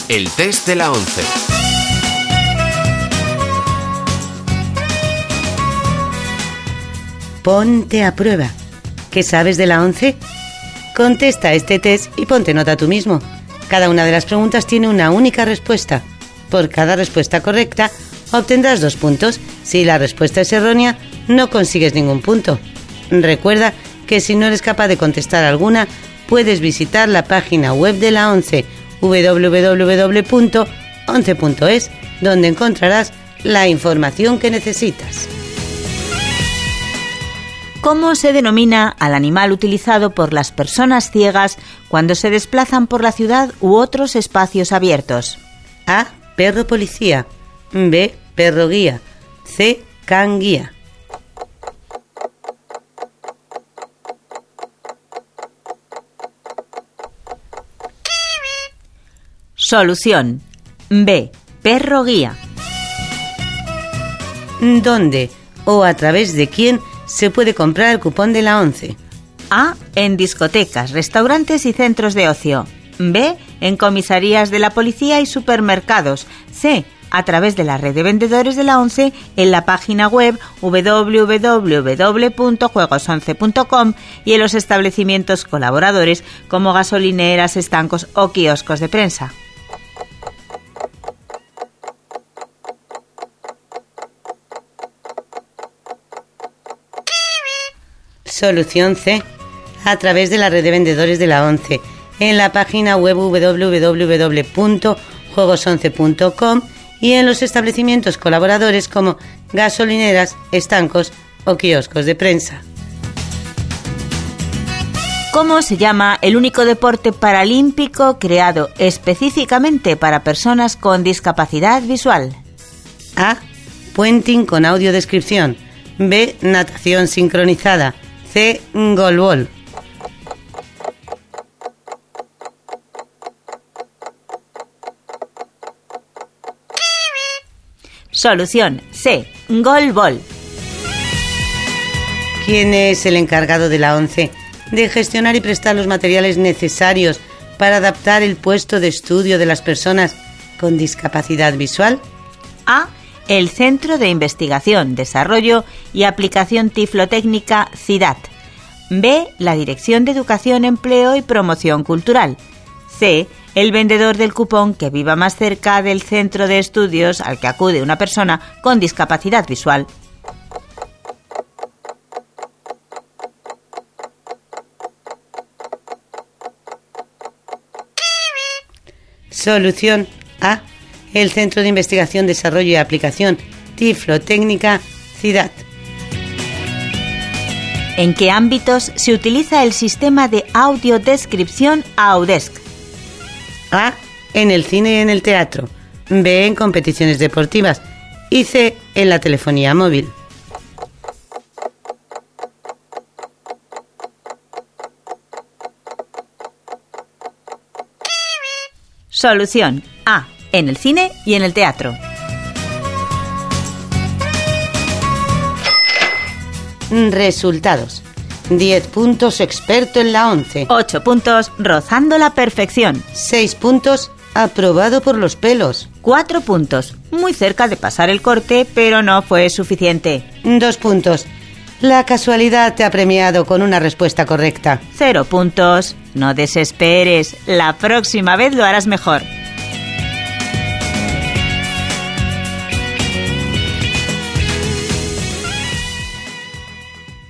El test de la 11. Ponte a prueba. ¿Qué sabes de la 11? Contesta este test y ponte nota tú mismo. Cada una de las preguntas tiene una única respuesta. Por cada respuesta correcta, obtendrás 2 puntos. Si la respuesta es errónea, no consigues ningún punto. Recuerda que si no eres capaz de contestar alguna, puedes visitar la página web de la 11, www.11.es, donde encontrarás la información que necesitas. ¿Cómo se denomina al animal utilizado por las personas ciegas cuando se desplazan por la ciudad u otros espacios abiertos? A. Perro policía. B. Perro guía. C. Can guía. Solución. B. Perro guía. ¿Dónde o a través de quién se puede comprar el cupón de la 11? A. En discotecas, restaurantes y centros de ocio. B. En comisarías de la policía y supermercados. C. A través de la red de vendedores de la 11 en la página web www.juegos11.com y en los establecimientos colaboradores como gasolineras, estancos o kioscos de prensa. Solución C. A través de la red de vendedores de la 11 en la página web www.juegos11.com y en los establecimientos colaboradores como gasolineras, estancos o kioscos de prensa. ¿Cómo se llama el único deporte paralímpico creado específicamente para personas con discapacidad visual? A. Puenting con audiodescripción. B. Natación sincronizada. C. Goalball. Solución C. Goalball. ¿Quién es el encargado de la 11 de gestionar y prestar los materiales necesarios para adaptar el puesto de estudio de las personas con discapacidad visual? A. El Centro de Investigación, Desarrollo y Aplicación Tiflotécnica CIDAT. B. La Dirección de Educación, Empleo y Promoción Cultural. C. El vendedor del cupón que viva más cerca del centro de estudios al que acude una persona con discapacidad visual. Solución A. El Centro de Investigación, Desarrollo y Aplicación Tiflotécnica CIDAT. ¿En qué ámbitos se utiliza el sistema de audiodescripción Audesc? A. En el cine y en el teatro. B. En competiciones deportivas. Y C. En la telefonía móvil. Solución A. En el cine y en el teatro. Resultados. 10 puntos experto en la 11. 8 puntos rozando la perfección. 6 puntos aprobado por los pelos. 4 puntos muy cerca de pasar el corte, pero no fue suficiente. 2 puntos. La casualidad te ha premiado con una respuesta correcta. 0 puntos. No desesperes, la próxima vez lo harás mejor.